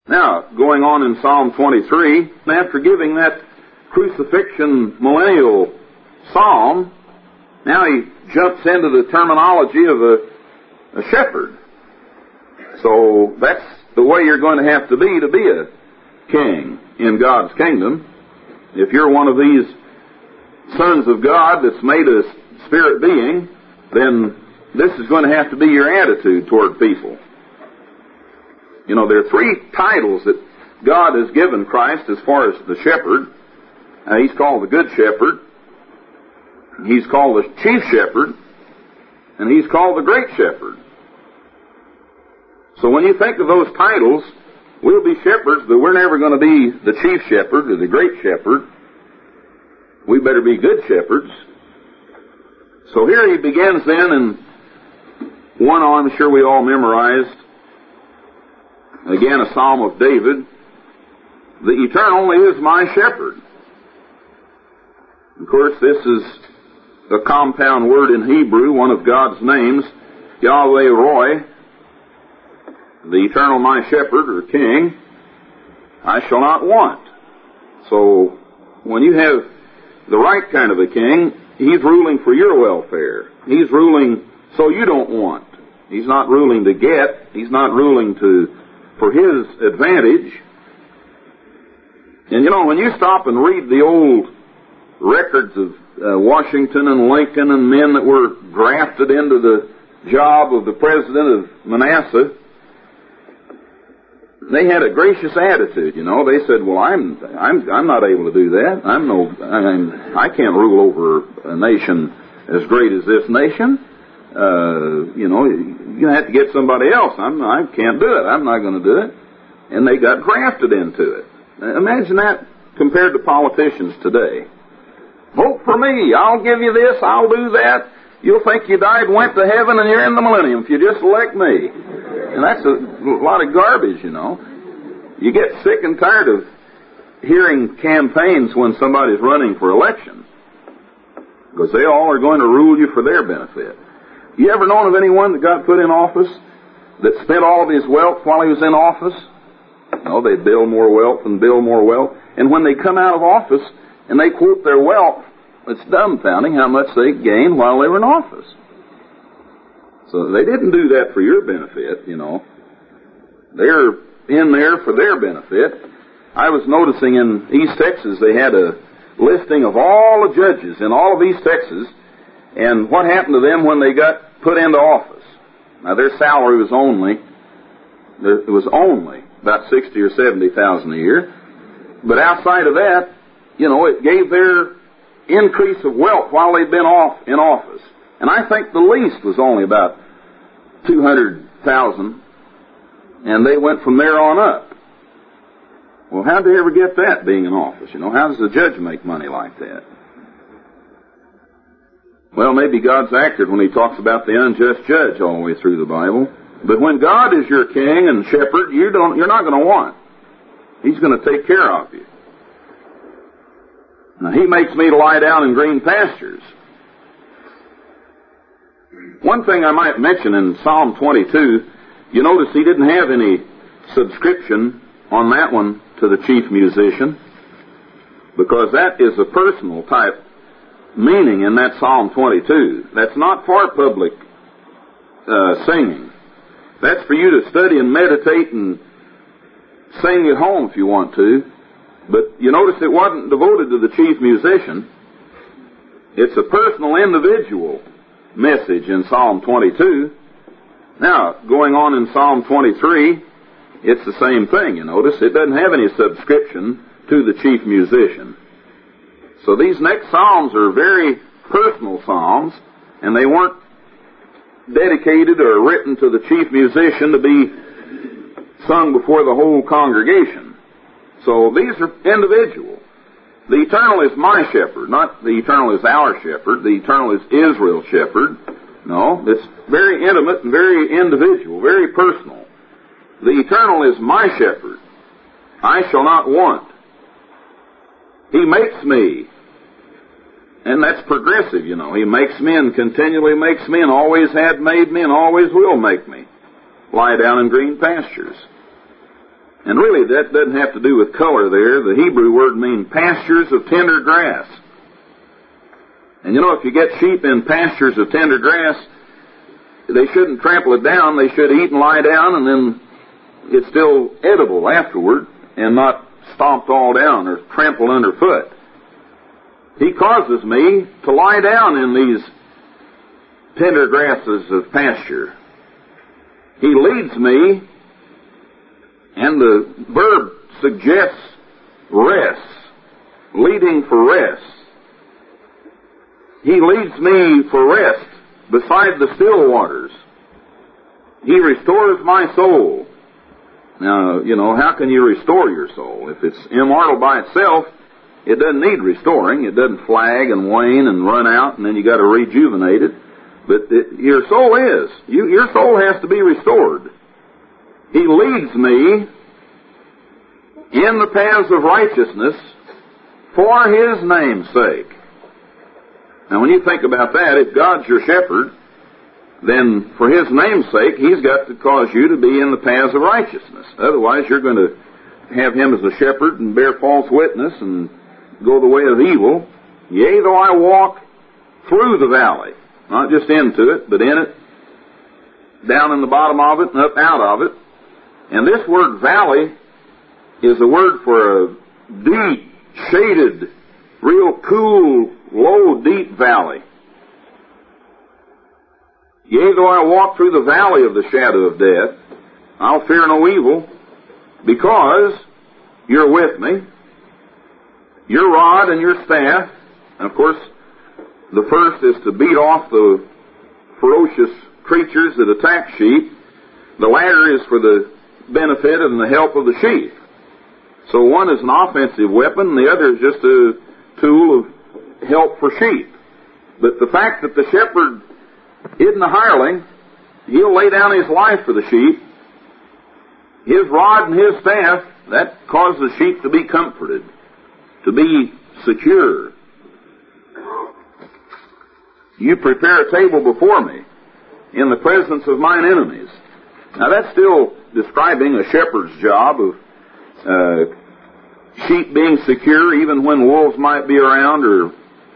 Now, going on in Psalm 23, after giving that crucifixion millennial psalm, now he jumps into the terminology of a shepherd. So that's the way you're going to have to be a king in God's kingdom. If you're one of these sons of God that's made a spirit being, then this is going to have to be your attitude toward people. You know, there are three titles that God has given Christ as far as the shepherd. He's called the Good Shepherd, he's called the Chief Shepherd, and he's called the Great Shepherd. So when you think of those titles, we'll be shepherds, but we're never going to be the Chief Shepherd or the Great Shepherd. We better be good shepherds. So here he begins then in one I'm sure we all memorized. Again, a Psalm of David. The Eternal is my shepherd. Of course, this is a compound word in Hebrew, one of God's names, Yahweh Roy. The Eternal my shepherd, or king, I shall not want. So, when you have the right kind of a king, he's ruling for your welfare. He's ruling so you don't want. He's not ruling to get. He's not ruling for his advantage. And you know, when you stop and read the old records of Washington and Lincoln and men that were drafted into the job of the president of Manasseh, they had a gracious attitude, you know. They said, "Well, I'm not able to do that. I can't rule over a nation as great as this nation. You know, you have to get somebody else. I can't do it. I'm not going to do it." And they got grafted into it. Imagine that compared to politicians today. Vote for me. I'll give you this. I'll do that. You'll think you died and went to heaven and you're in the millennium if you just elect me. And that's a lot of garbage, you know. You get sick and tired of hearing campaigns when somebody's running for election, because they all are going to rule you for their benefit. You ever known of anyone that got put in office that spent all of his wealth while he was in office? No, they build more wealth and build more wealth. And when they come out of office and they quote their wealth, it's dumbfounding how much they gained while they were in office. So they didn't do that for your benefit, you know. They're in there for their benefit. I was noticing in East Texas they had a listing of all the judges in all of East Texas and what happened to them when they got put into office. Now their salary was only about $60,000 or $70,000 a year. But outside of that, you know, it gave their increase of wealth while they'd been in office. And I think the least was only about $200,000, and they went from there on up. Well, how'd they ever get that being in office? You know, how does the judge make money like that? Well, maybe God's accurate when he talks about the unjust judge all the way through the Bible. But when God is your king and shepherd, you're not going to want. He's going to take care of you. Now, he makes me to lie down in green pastures. One thing I might mention in Psalm 22, you notice he didn't have any subscription on that one to the chief musician, because that is a personal type meaning in that Psalm 22. That's not for public singing. That's for you to study and meditate and sing at home if you want to. But you notice it wasn't devoted to the chief musician. It's a personal, individual message in Psalm 22. Now, going on in Psalm 23, it's the same thing, you notice. It doesn't have any subscription to the chief musician. So these next psalms are very personal psalms, and they weren't dedicated or written to the chief musician to be sung before the whole congregation. So these are individual. The Eternal is my shepherd, not the Eternal is our shepherd. The Eternal is Israel's shepherd. No, it's very intimate and very individual, very personal. The Eternal is my shepherd. I shall not want. He makes me. And that's progressive, you know. He makes me and continually makes me and always had made me and always will make me lie down in green pastures. And really, that doesn't have to do with color there. The Hebrew word means pastures of tender grass. And you know, if you get sheep in pastures of tender grass, they shouldn't trample it down. They should eat and lie down, and then it's still edible afterward and not stomped all down or trampled underfoot. He causes me to lie down in these tender grasses of pasture. He leads me, and the verb suggests rest, leading for rest. He leads me for rest beside the still waters. He restores my soul. Now, you know, how can you restore your soul? If it's immortal by itself, it doesn't need restoring. It doesn't flag and wane and run out, and then you got to rejuvenate it. But your soul is. Your soul has to be restored. He leads me in the paths of righteousness for His name's sake. Now, when you think about that, if God's your shepherd, then for His name's sake, He's got to cause you to be in the paths of righteousness. Otherwise, you're going to have Him as a shepherd and bear false witness and go the way of evil. Yea, though I walk through the valley, not just into it, but in it, down in the bottom of it, and up out of it. And this word valley is a word for a deep, shaded, real cool, low, deep valley. Yea, though I walk through the valley of the shadow of death, I'll fear no evil, because you're with me. Your rod and your staff, and of course, the first is to beat off the ferocious creatures that attack sheep. The latter is for the benefit and the help of the sheep. So one is an offensive weapon, and the other is just a tool of help for sheep. But the fact that the shepherd isn't a hireling, he'll lay down his life for the sheep. His rod and his staff, that causes the sheep to be comforted, to be secure. You prepare a table before me in the presence of mine enemies. Now that's still describing a shepherd's job of sheep being secure even when wolves might be around, or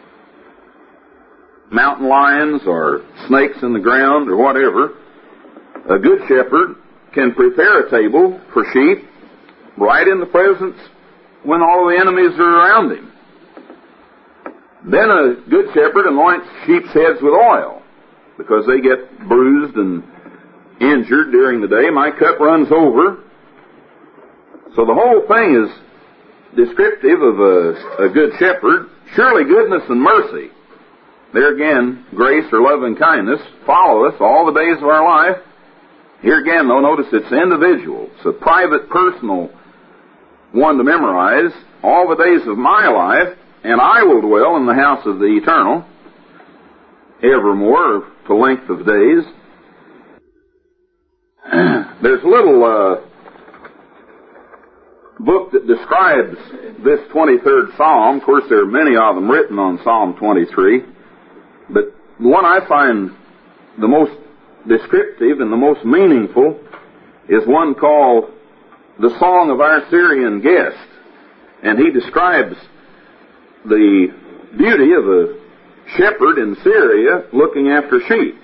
mountain lions, or snakes in the ground, or whatever. A good shepherd can prepare a table for sheep right in the presence when all the enemies are around him. Then a good shepherd anoints sheep's heads with oil, because they get bruised and injured during the day. My cup runs over. So the whole thing is descriptive of a good shepherd. Surely goodness and mercy, there again, grace or love and kindness, follow us all the days of our life. Here again, though, notice it's individual. It's a private, personal one to memorize. All the days of my life, and I will dwell in the house of the Eternal evermore, to length of days. There's a little book that describes this 23rd Psalm. Of course, there are many of them written on Psalm 23, but the one I find the most descriptive and the most meaningful is one called The Song of Our Syrian Guest. And he describes the beauty of a shepherd in Syria looking after sheep.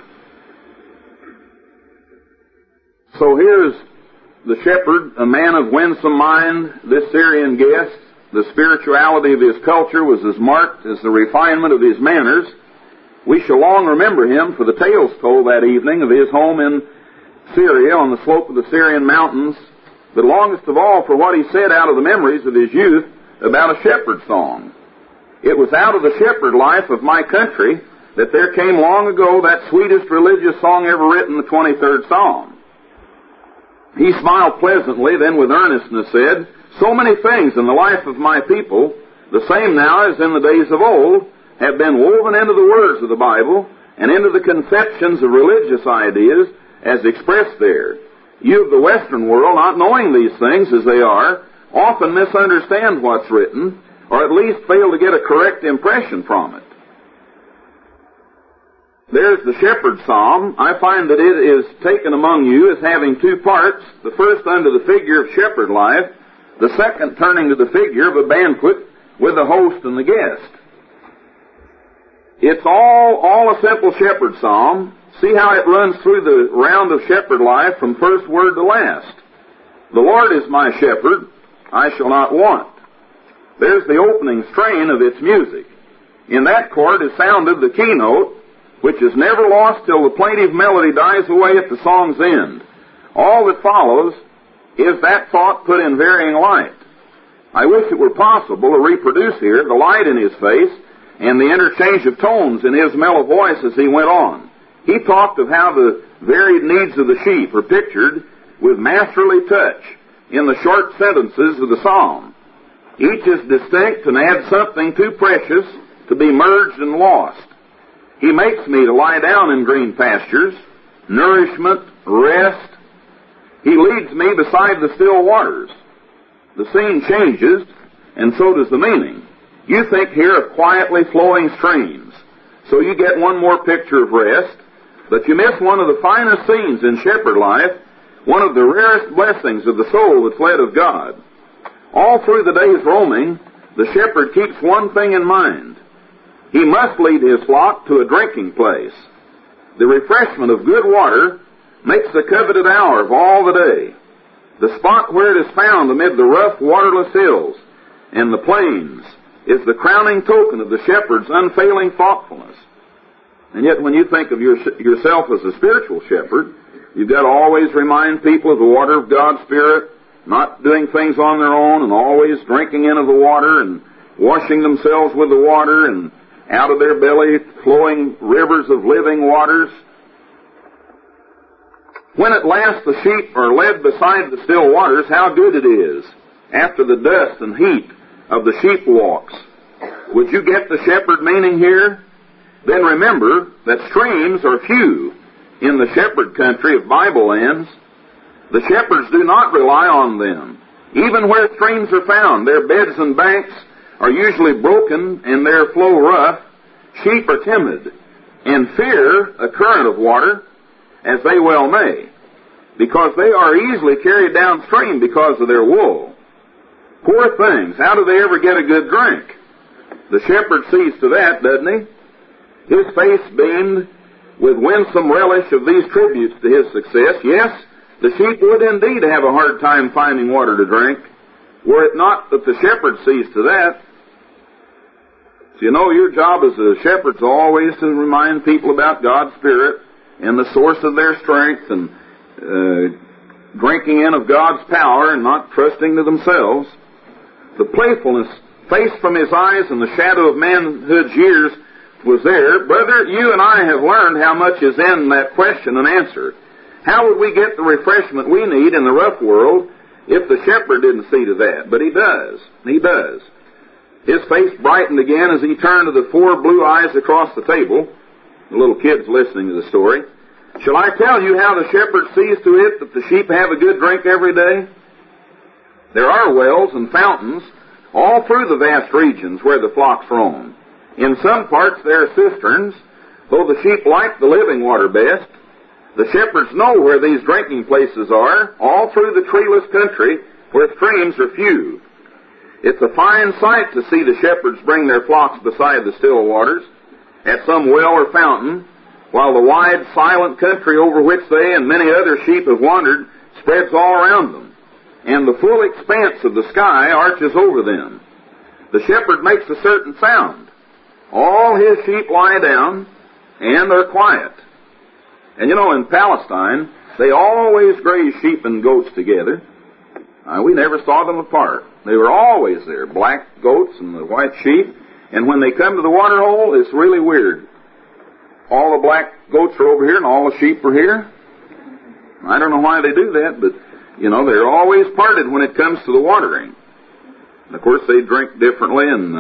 So here's the shepherd, a man of winsome mind, this Syrian guest. The spirituality of his culture was as marked as the refinement of his manners. We shall long remember him for the tales told that evening of his home in Syria on the slope of the Syrian mountains, but longest of all for what he said out of the memories of his youth about a shepherd song. It was out of the shepherd life of my country that there came long ago that sweetest religious song ever written, the 23rd Psalm. He smiled pleasantly, then with earnestness said, "So many things in the life of my people, the same now as in the days of old, have been woven into the words of the Bible and into the conceptions of religious ideas as expressed there. You of the Western world, not knowing these things as they are, often misunderstand what's written, or at least fail to get a correct impression from it. There's the shepherd psalm. I find that it is taken among you as having two parts. The first under the figure of shepherd life, the second turning to the figure of a banquet with the host and the guest. It's all a simple shepherd psalm. See how it runs through the round of shepherd life from first word to last. The Lord is my shepherd, I shall not want. There's the opening strain of its music. In that chord is sounded the keynote, which is never lost till the plaintive melody dies away at the song's end. All that follows is that thought put in varying light. I wish it were possible to reproduce here the light in his face and the interchange of tones in his mellow voice as he went on. He talked of how the varied needs of the sheep are pictured with masterly touch in the short sentences of the psalm. Each is distinct and adds something too precious to be merged and lost. He makes me to lie down in green pastures, nourishment, rest. He leads me beside the still waters. The scene changes, and so does the meaning. You think here of quietly flowing streams, so you get one more picture of rest, but you miss one of the finest scenes in shepherd life, one of the rarest blessings of the soul that's led of God. All through the day's roaming, the shepherd keeps one thing in mind. He must lead his flock to a drinking place. The refreshment of good water makes the coveted hour of all the day. The spot where it is found amid the rough, waterless hills and the plains is the crowning token of the shepherd's unfailing thoughtfulness. And yet when you think of yourself as a spiritual shepherd, you've got to always remind people of the water of God's Spirit, not doing things on their own, and always drinking in of the water and washing themselves with the water, and out of their belly flowing rivers of living waters. When at last the sheep are led beside the still waters, how good it is after the dust and heat of the sheep walks. Would you get the shepherd meaning here? Then remember that streams are few in the shepherd country of Bible lands. The shepherds do not rely on them. Even where streams are found, their beds and banks are usually broken and their flow rough. Sheep are timid and fear a current of water, as they well may, because they are easily carried downstream because of their wool. Poor things, how do they ever get a good drink? The shepherd sees to that, doesn't he? His face beamed with winsome relish of these tributes to his success. Yes, the sheep would indeed have a hard time finding water to drink, were it not that the shepherd sees to that. So you know, your job as a shepherd is always to remind people about God's Spirit and the source of their strength, and drinking in of God's power and not trusting to themselves. The playfulness faced from his eyes and the shadow of manhood's years was there. Brother, you and I have learned how much is in that question and answer. How would we get the refreshment we need in the rough world if the shepherd didn't see to that? But he does. He does. His face brightened again as he turned to the four blue eyes across the table. The little kids listening to the story. Shall I tell you how the shepherd sees to it that the sheep have a good drink every day? There are wells and fountains all through the vast regions where the flocks roam. In some parts there are cisterns, though the sheep like the living water best. The shepherds know where these drinking places are, all through the treeless country where streams are few. It's a fine sight to see the shepherds bring their flocks beside the still waters, at some well or fountain, while the wide, silent country over which they and many other sheep have wandered spreads all around them, and the full expanse of the sky arches over them. The shepherd makes a certain sound. All his sheep lie down and are quiet. And you know, in Palestine, they always graze sheep and goats together. We never saw them apart. They were always there, black goats and the white sheep. And when they come to the water hole, it's really weird. All the black goats are over here and all the sheep are here. I don't know why they do that, but, you know, they're always parted when it comes to the watering. And of course, they drink differently, and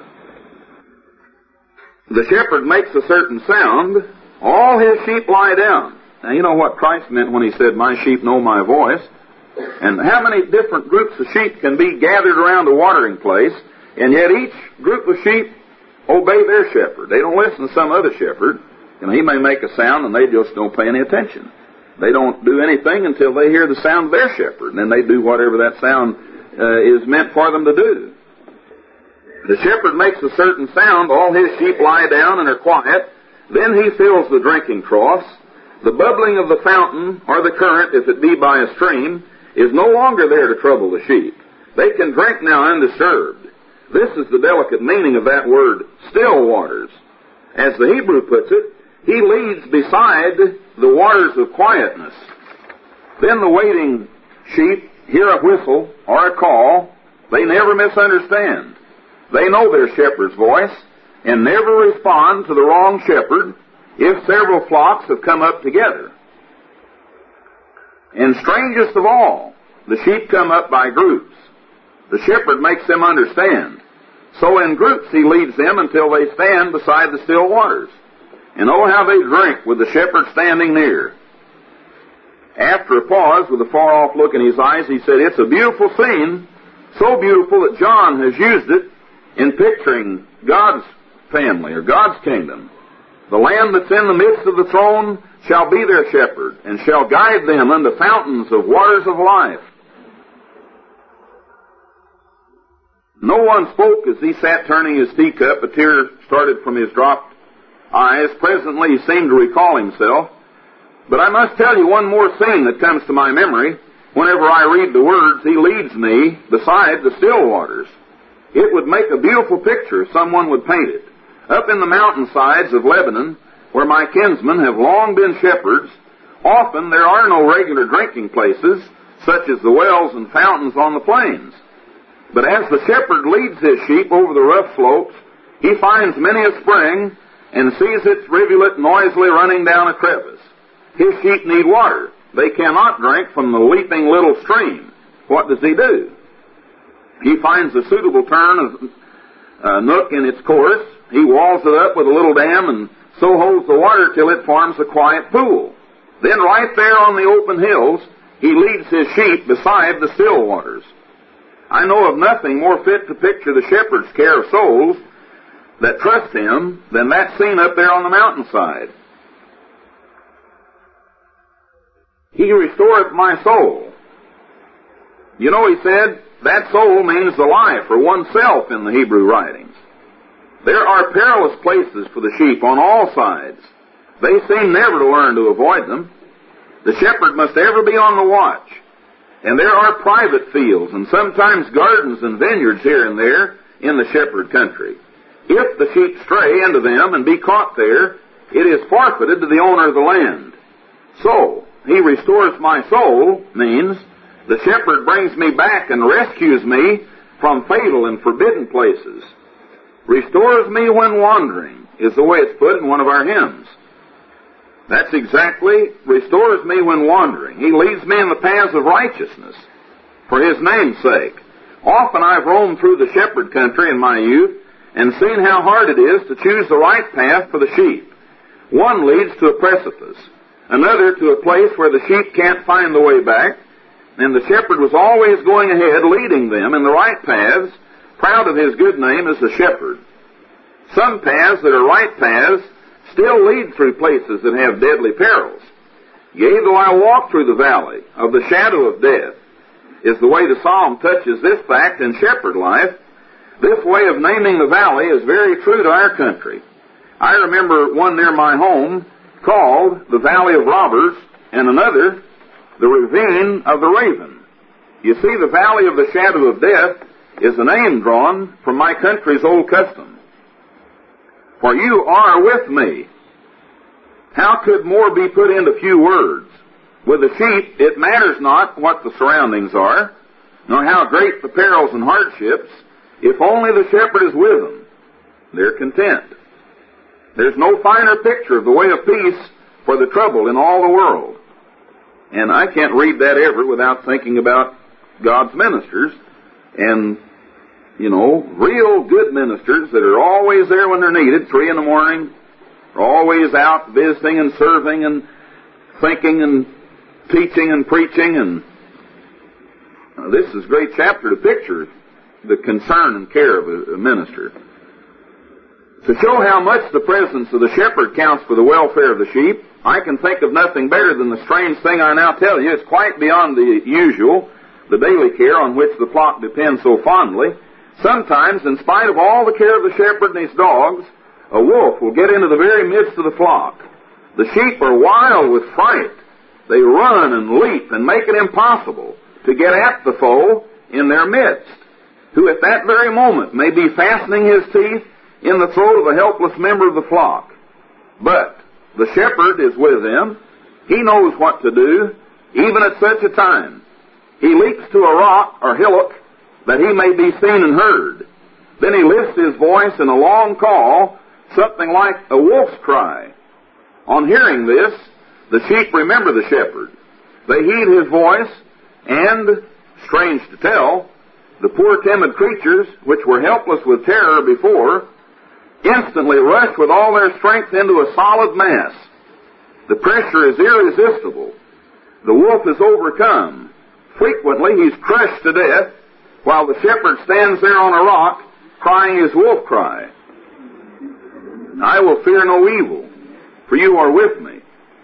the shepherd makes a certain sound. All his sheep lie down. Now, you know what Christ meant when he said, "My sheep know my voice." And how many different groups of sheep can be gathered around a watering place, and yet each group of sheep obey their shepherd. They don't listen to some other shepherd. he may make a sound and they just don't pay any attention. They don't do anything until they hear the sound of their shepherd, and then they do whatever that sound is meant for them to do. The shepherd makes a certain sound, all his sheep lie down and are quiet. Then he fills the drinking troughs. The bubbling of the fountain, or the current, if it be by a stream, is no longer there to trouble the sheep. They can drink now undisturbed. This is the delicate meaning of that word, still waters. As the Hebrew puts it, he leads beside the waters of quietness. Then the waiting sheep hear a whistle or a call. They never misunderstand. They know their shepherd's voice and never respond to the wrong shepherd if several flocks have come up together. And strangest of all, the sheep come up by groups. The shepherd makes them understand. So in groups he leads them until they stand beside the still waters. And oh, how they drink with the shepherd standing near. After a pause, with a far-off look in his eyes, he said, it's a beautiful scene, so beautiful that John has used it in picturing God's family or God's kingdom. The Lamb that's in the midst of the throne shall be their shepherd, and shall guide them unto fountains of waters of life. No one spoke as he sat turning his teacup. A tear started from his dropped eyes. Presently he seemed to recall himself. But I must tell you one more scene that comes to my memory. Whenever I read the words, he leads me beside the still waters. It would make a beautiful picture if someone would paint it. Up in the mountainsides of Lebanon, where my kinsmen have long been shepherds, often there are no regular drinking places, such as the wells and fountains on the plains. But as the shepherd leads his sheep over the rough slopes, he finds many a spring and sees its rivulet noisily running down a crevice. His sheep need water. They cannot drink from the leaping little stream. What does he do? He finds a suitable turn of nook in its course. He walls it up with a little dam and so holds the water till it forms a quiet pool. Then right there on the open hills, he leads his sheep beside the still waters. I know of nothing more fit to picture the shepherd's care of souls that trust him than that scene up there on the mountainside. He restoreth my soul. You know, he said, that soul means the life or oneself in the Hebrew writings. There are perilous places for the sheep on all sides. They seem never to learn to avoid them. The shepherd must ever be on the watch. And there are private fields and sometimes gardens and vineyards here and there in the shepherd country. If the sheep stray into them and be caught there, it is forfeited to the owner of the land. So, he restores my soul means the shepherd brings me back and rescues me from fatal and forbidden places. Restores me when wandering is the way it's put in one of our hymns. That's exactly, restores me when wandering. He leads me in the paths of righteousness for his name's sake. Often I've roamed through the shepherd country in my youth and seen how hard it is to choose the right path for the sheep. One leads to a precipice, another to a place where the sheep can't find the way back, and the shepherd was always going ahead leading them in the right paths, proud of his good name as the shepherd. Some paths that are right paths still lead through places that have deadly perils. Yea, though I walk through the valley of the shadow of death, is the way the psalm touches this fact in shepherd life. This way of naming the valley is very true to our country. I remember one near my home called the Valley of Robbers, and another the Ravine of the Raven. You see, the Valley of the Shadow of Death is a name drawn from my country's old custom. For you are with me. How could more be put into few words? With the sheep, it matters not what the surroundings are, nor how great the perils and hardships. If only the shepherd is with them, they're content. There's no finer picture of the way of peace for the trouble in all the world. And I can't read that ever without thinking about God's ministers and, real good ministers that are always there when they're needed, 3 in the morning, are always out visiting and serving and thinking and teaching and preaching. And this is a great chapter to picture the concern and care of a minister. To show how much the presence of the shepherd counts for the welfare of the sheep, I can think of nothing better than the strange thing I now tell you. It's quite beyond the usual, the daily care on which the flock depends so fondly. Sometimes, in spite of all the care of the shepherd and his dogs, a wolf will get into the very midst of the flock. The sheep are wild with fright. They run and leap and make it impossible to get at the foe in their midst, who at that very moment may be fastening his teeth in the throat of a helpless member of the flock. But the shepherd is with them. He knows what to do, even at such a time. He leaps to a rock or hillock that he may be seen and heard. Then he lifts his voice in a long call, something like a wolf's cry. On hearing this, the sheep remember the shepherd. They heed his voice, and, strange to tell, the poor timid creatures, which were helpless with terror before, instantly rush with all their strength into a solid mass. The pressure is irresistible. The wolf is overcome. Frequently he's crushed to death, while the shepherd stands there on a rock, crying his wolf cry. I will fear no evil, for you are with me.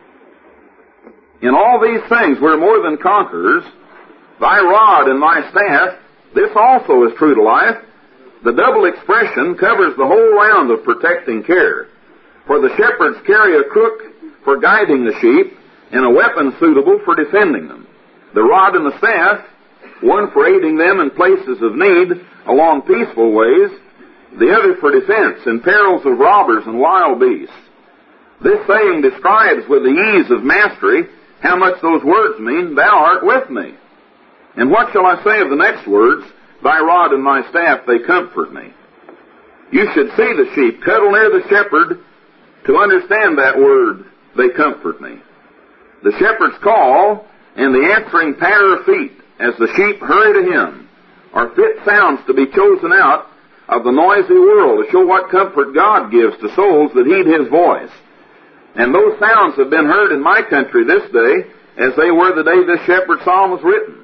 In all these things we're more than conquerors. Thy rod and thy staff, this also is true to life. The double expression covers the whole round of protecting care. For the shepherds carry a crook for guiding the sheep, and a weapon suitable for defending them. The rod and the staff, one for aiding them in places of need along peaceful ways, the other for defense in perils of robbers and wild beasts. This saying describes with the ease of mastery how much those words mean, thou art with me. And what shall I say of the next words? Thy rod and thy staff, they comfort me. You should see the sheep cuddle near the shepherd to understand that word, they comfort me. The shepherd's call and the answering patter of feet as the sheep hurry to him are fit sounds to be chosen out of the noisy world to show what comfort God gives to souls that heed his voice. And those sounds have been heard in my country this day as they were the day this shepherd psalm was written.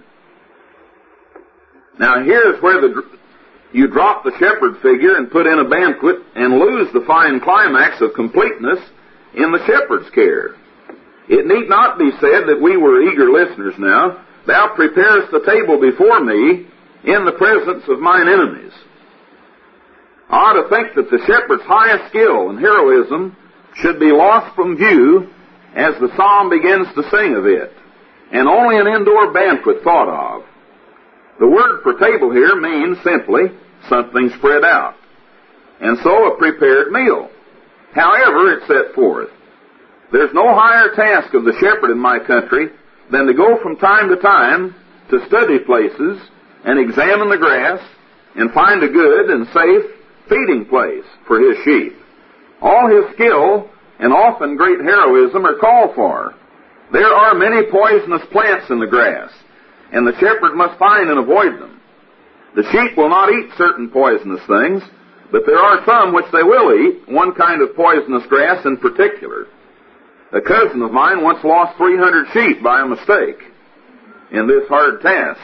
Now here's where you drop the shepherd figure and put in a banquet and lose the fine climax of completeness in the shepherd's care. It need not be said that we were eager listeners now. Thou preparest the table before me in the presence of mine enemies. I ought to think that the shepherd's highest skill and heroism should be lost from view as the psalm begins to sing of it, and only an indoor banquet thought of. The word for table here means simply something spread out, and so a prepared meal. However it's set forth. There's no higher task of the shepherd in my country than to go from time to time to study places and examine the grass and find a good and safe feeding place for his sheep. All his skill and often great heroism are called for. There are many poisonous plants in the grass, and the shepherd must find and avoid them. The sheep will not eat certain poisonous things, but there are some which they will eat, one kind of poisonous grass in particular. A cousin of mine once lost 300 sheep by a mistake in this hard task.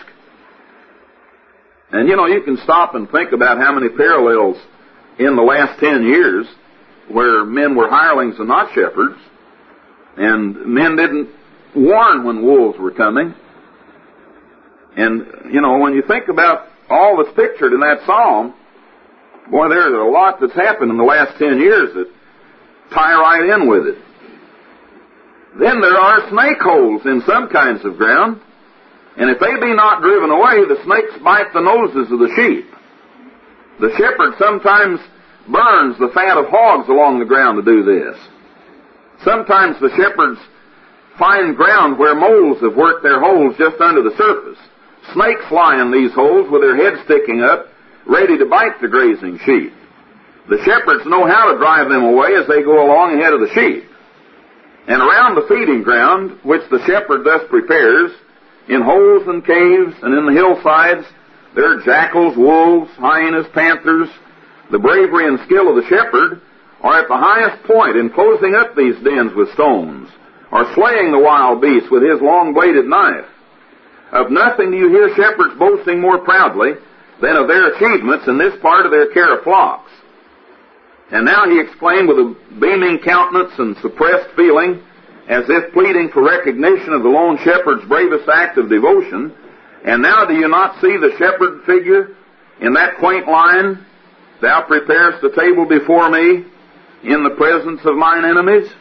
And you can stop and think about how many parallels in the last 10 years where men were hirelings and not shepherds, and men didn't warn when wolves were coming. And, when you think about all that's pictured in that psalm, boy, there's a lot that's happened in the last 10 years that tie right in with it. Then there are snake holes in some kinds of ground, and if they be not driven away, the snakes bite the noses of the sheep. The shepherd sometimes burns the fat of hogs along the ground to do this. Sometimes the shepherds find ground where moles have worked their holes just under the surface. Snakes lie in these holes with their heads sticking up, ready to bite the grazing sheep. The shepherds know how to drive them away as they go along ahead of the sheep. And around the feeding ground, which the shepherd thus prepares, in holes and caves and in the hillsides, there are jackals, wolves, hyenas, panthers. The bravery and skill of the shepherd are at the highest point in closing up these dens with stones, or slaying the wild beasts with his long-bladed knife. Of nothing do you hear shepherds boasting more proudly than of their achievements in this part of their care of flocks. And now he exclaimed with a beaming countenance and suppressed feeling, as if pleading for recognition of the lone shepherd's bravest act of devotion, "And now do you not see the shepherd figure in that quaint line, 'Thou preparest a table before me in the presence of mine enemies'?"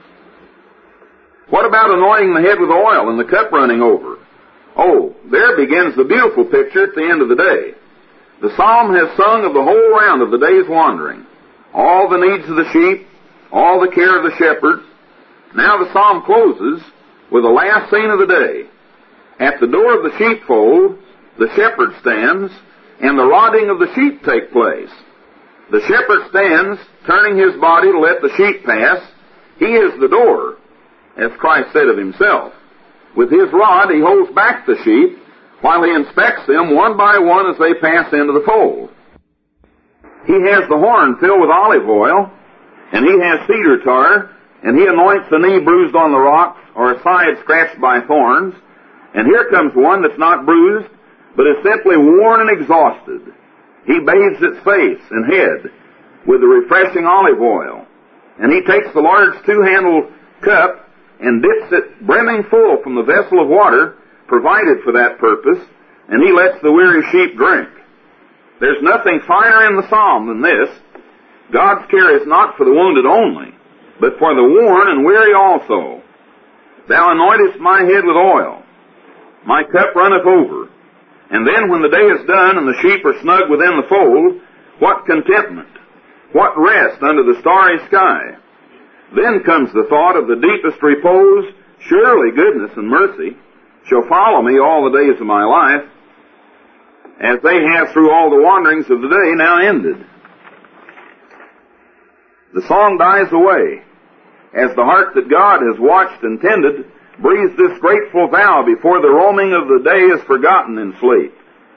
What about anointing the head with oil and the cup running over? Oh, there begins the beautiful picture at the end of the day. The psalm has sung of the whole round of the day's wandering, all the needs of the sheep, all the care of the shepherd. Now the psalm closes with the last scene of the day. At the door of the sheepfold, the shepherd stands, and the rodding of the sheep take place. The shepherd stands, turning his body to let the sheep pass. He is the door, as Christ said of himself. With his rod he holds back the sheep, while he inspects them one by one as they pass into the fold. He has the horn filled with olive oil, and he has cedar tar, and he anoints the knee bruised on the rocks, or a side scratched by thorns. And here comes one that's not bruised, but is simply worn and exhausted. He bathes its face and head with the refreshing olive oil. And he takes the large two-handled cup and dips it brimming full from the vessel of water provided for that purpose, and he lets the weary sheep drink. There's nothing finer in the psalm than this. God's care is not for the wounded only, but for the worn and weary also. "Thou anointest my head with oil. My cup runneth over." And then when the day is done and the sheep are snug within the fold, what contentment, what rest under the starry sky. Then comes the thought of the deepest repose. Surely goodness and mercy shall follow me all the days of my life, as they have through all the wanderings of the day now ended. The song dies away, as the heart that God has watched and tended breathes this grateful vow before the roaming of the day is forgotten in sleep.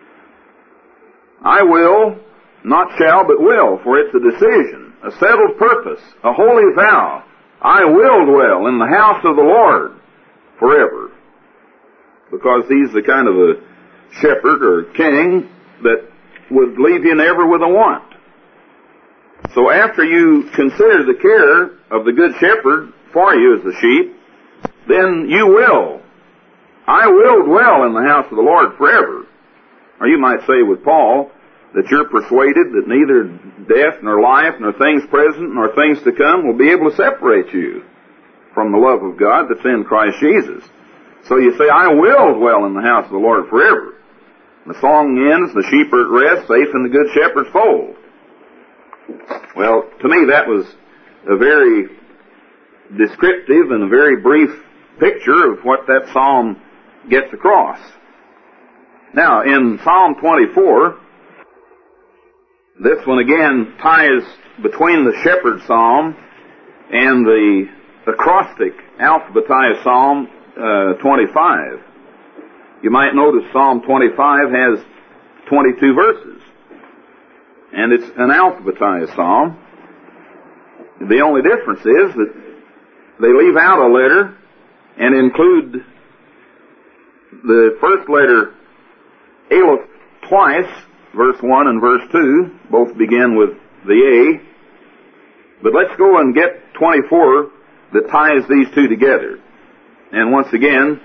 I will, not shall, but will, for it's a decision, a settled purpose, a holy vow. I will dwell in the house of the Lord forever. Because he's the kind of a shepherd or king that would leave you never with a want. So after you consider the care of the good shepherd for you as the sheep, then I will dwell in the house of the Lord forever. Or you might say with Paul, that you're persuaded that neither death nor life nor things present nor things to come will be able to separate you from the love of God that's in Christ Jesus. So you say, I will dwell in the house of the Lord forever. The song ends, the sheep are at rest, safe in the good shepherd's fold. Well, to me that was a very descriptive and a very brief picture of what that psalm gets across. Now, in Psalm 24, this one again ties between the shepherd psalm and the acrostic alphabetized Psalm 25. You might notice Psalm 25 has 22 verses, and it's an alphabetized psalm. The only difference is that they leave out a letter and include the first letter Aleph twice. Verse 1 and verse 2 both begin with the A. But let's go and get 24 that ties these two together. And once again,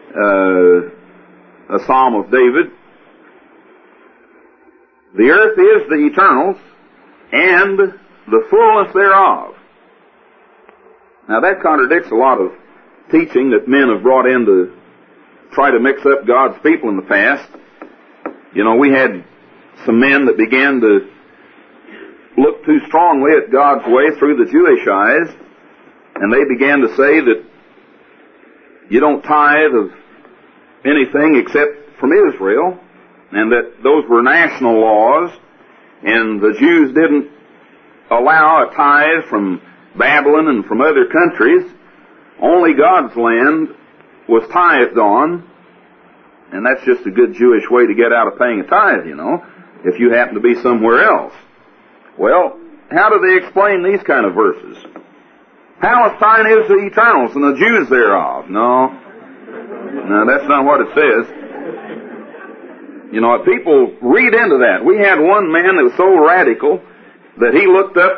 a psalm of David. The earth is the Eternal's, and the fullness thereof. Now that contradicts a lot of teaching that men have brought in to try to mix up God's people in the past. You know, we had some men that began to look too strongly at God's way through the Jewish eyes, and they began to say that you don't tithe of anything except from Israel, and that those were national laws, and the Jews didn't allow a tithe from Babylon and from other countries. Only God's land was tithed on, and that's just a good Jewish way to get out of paying a tithe, you know, if you happen to be somewhere else. Well, how do they explain these kind of verses? Palestine is the Eternal's and the Jews thereof. No, that's not what it says. You know, people read into that. We had one man that was so radical that he looked up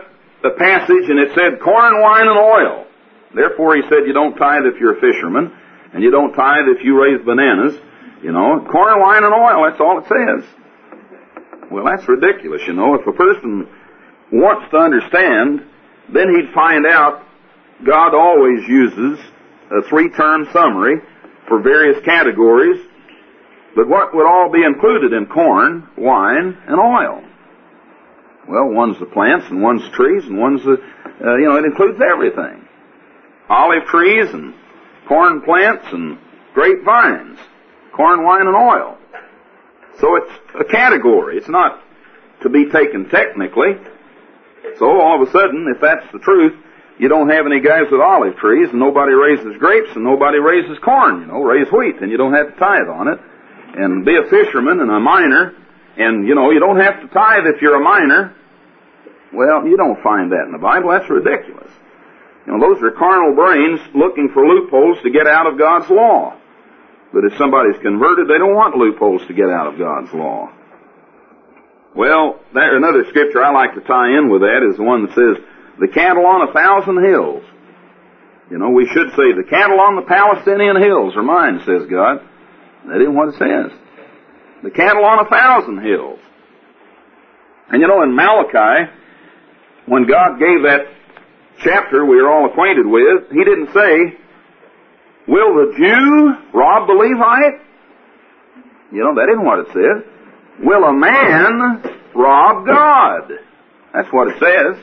a passage and it said corn, wine, and oil. Therefore he said you don't tithe if you're a fisherman, and you don't tithe if you raise bananas. You know, corn, wine, and oil, that's all it says. Well, that's ridiculous, you know. If a person wants to understand, then he'd find out God always uses a 3-term summary for various categories, but what would all be included in corn, wine, and oil? Well, one's the plants, and one's trees, and one's the, it includes everything. Olive trees, and corn plants, and grapevines, corn, wine, and oil. So it's a category. It's not to be taken technically. So all of a sudden, if that's the truth, you don't have any guys with olive trees, and nobody raises grapes, and nobody raises corn, raise wheat, and you don't have to tithe on it. And be a fisherman and a miner, and, you don't have to tithe if you're a miner. Well, you don't find that in the Bible. That's ridiculous. Those are carnal brains looking for loopholes to get out of God's law. But if somebody's converted, they don't want loopholes to get out of God's law. Well, another scripture I like to tie in with that is the one that says, the cattle on 1,000 hills. We should say, the cattle on the Palestinian hills are mine, says God. That isn't what it says. The cattle on 1,000 hills. And in Malachi, when God gave that chapter we are all acquainted with, He didn't say, will the Jew rob the Levite? That isn't what it says. Will a man rob God? That's what it says.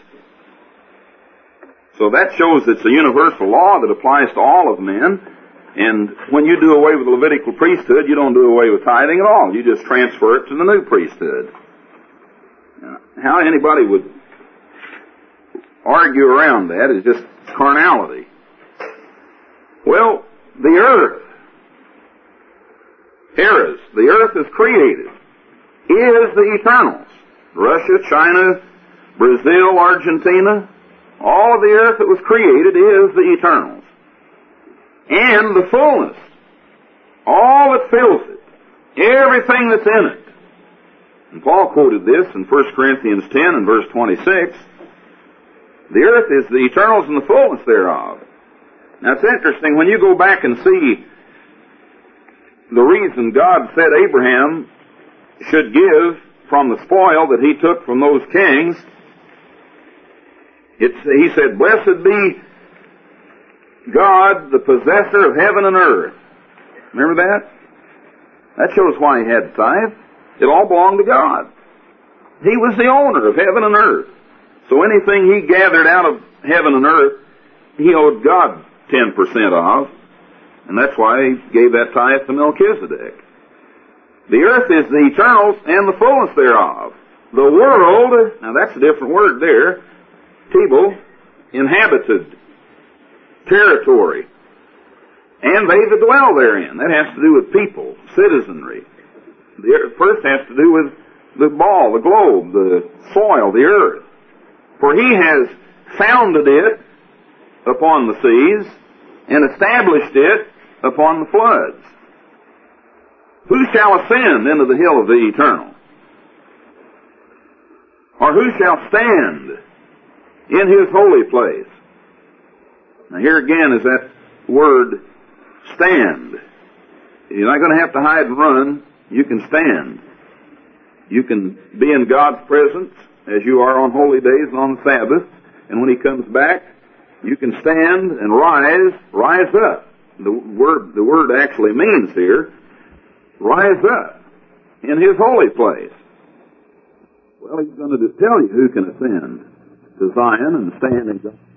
So that shows it's a universal law that applies to all of men. And when you do away with the Levitical priesthood, you don't do away with tithing at all. You just transfer it to the new priesthood. How anybody would argue around that is just carnality. Well, the earth, Eris, the earth is created, is the eternals. Russia, China, Brazil, Argentina, all of the earth that was created is the eternals. And the fullness, all that fills it, everything that's in it. And Paul quoted this in 1 Corinthians 10 and verse 26. The earth is the eternals and the fullness thereof. Now it's interesting, when you go back and see the reason God said Abraham should give from the spoil that he took from those kings, he said, blessed be God, the possessor of heaven and earth. Remember that? That shows why he had to tithe. It all belonged to God. He was the owner of heaven and earth. So anything he gathered out of heaven and earth, he owed God 10% of. And that's why he gave that tithe to Melchizedek. The earth is the eternals and the fullness thereof. The world, now that's a different word there, Tebel, inhabited territory, and they that dwell therein. That has to do with people, citizenry. The earth first has to do with the ball, the globe, the soil, the earth. For he has founded it upon the seas and established it upon the floods. Who shall ascend into the hill of the eternal? Or who shall stand in his holy place? Now here again is that word stand. You're not going to have to hide and run. You can stand. You can be in God's presence as you are on holy days and on the Sabbath. And when he comes back, you can stand and rise up. The word actually means here, rise up in his holy place. Well, he's going to tell you who can ascend to Zion and stand in God's